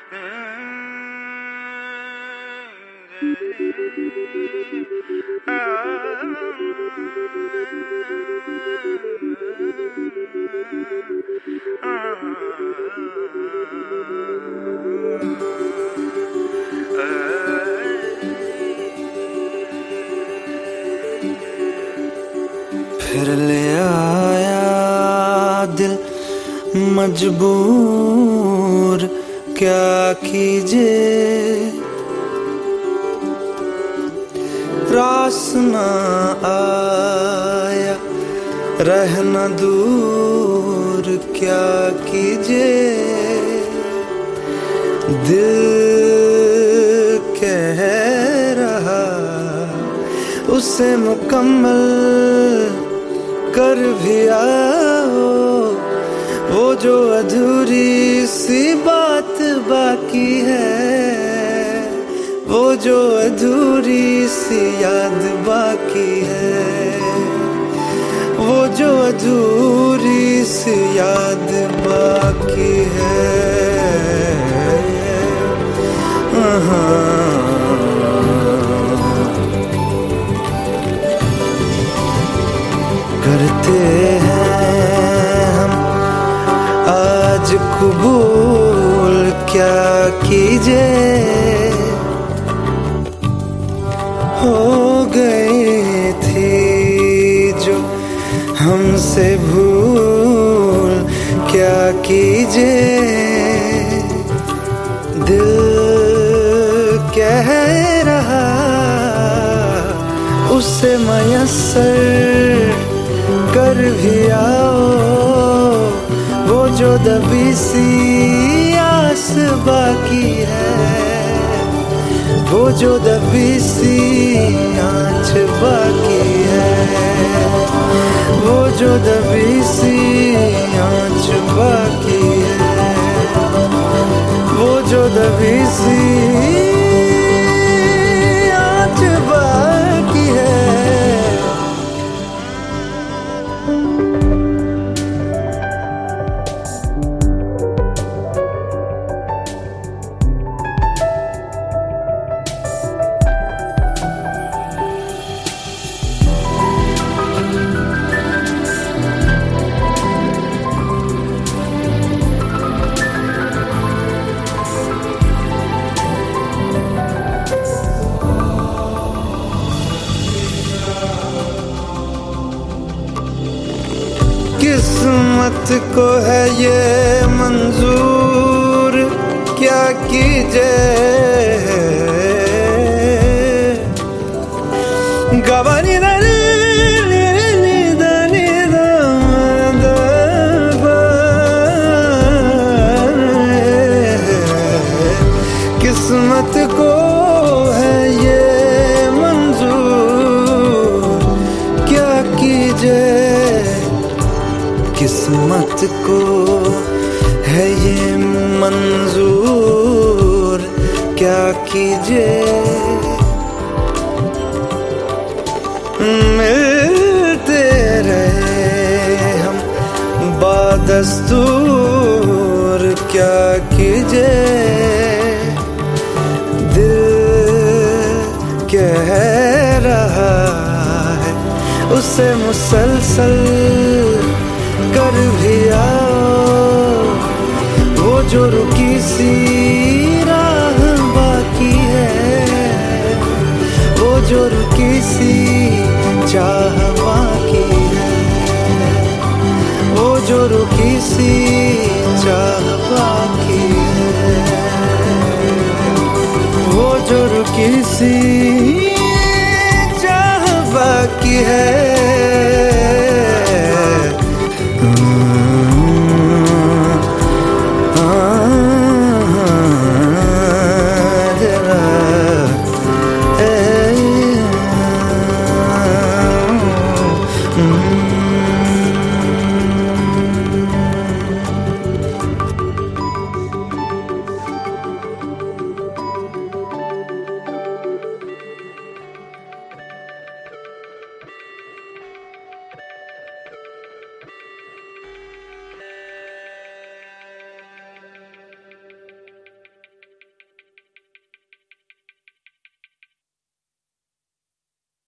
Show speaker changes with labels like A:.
A: फिर ले आया दिल मजबूर, क्या कीजिए रास न आया रहना दूर, क्या कीजिए दिल कह रहा उसे मुकम्मल कर भी आओ, वो जो अधूरी सी बात बाकी है, वो जो अधूरी सी याद बाकी है, वो जो अधूरी सी याद बाकी है। करते हैं हम आज कबूल, क्या कीजिए हो गई थी जो हमसे भूल, क्या कीजिए दिल कह रहा उसे मयस्सर कर भी आओ, वो जो दबी सी आस बाकी है, वो जो दबी सी आँच बाकी है, वो जो दबी सी आँच बाकी है, वो जो दबी सी आँच बाकी है। किस्मत को है ये मंजूर, क्या कीजिए गवानी किस्मत को है ये मंजूर, क्या कीजिए किस्मत को है ये मंजूर, क्या कीजिए मिलते रहे हम बादस्तूर, क्या कीजिए दिल कह रहा है उसे मुसलसल कर भी आओ, वो जो रुकी सी राह बाकी है, वो जो रुकी सी चाह बाकी है, वो जो रुकी सी चाह बाकी है, वो जो रुकी सी चाह बाकी है।